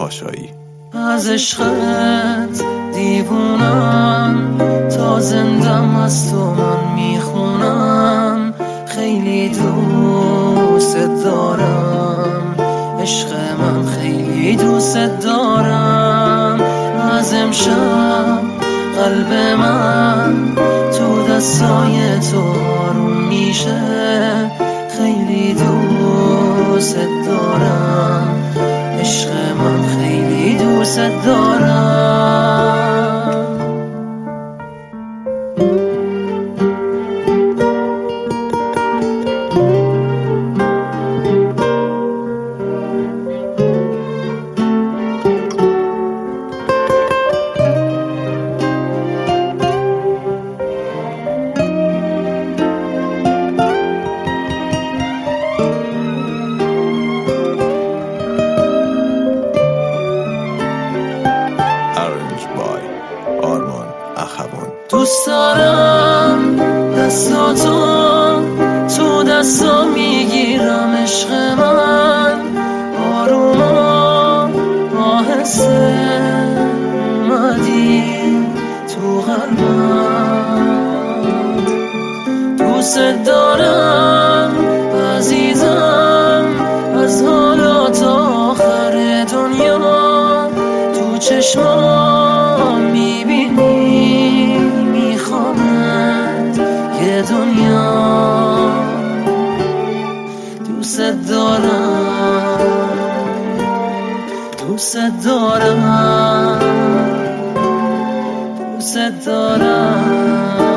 پاشایی. از عشقت دیوونم، تا زندم از تو من میخونم. خیلی دوست دارم، عشق من خیلی دوست دارم. از امشب قلب من تو دستای تو آروم میشه. خیلی دوست دارم، عشق من خیلی دوست دارم. دوست دارم دستاتو تو دستا میگیرم، عشق من آروم آهسته اومدی تو قلبم. دوست دارم عزیزم، از حالا تا آخر دنیا تو چشمام میبینی میخوامت یه دنیا. دوست دارم، دوست دارم، دوست دارم.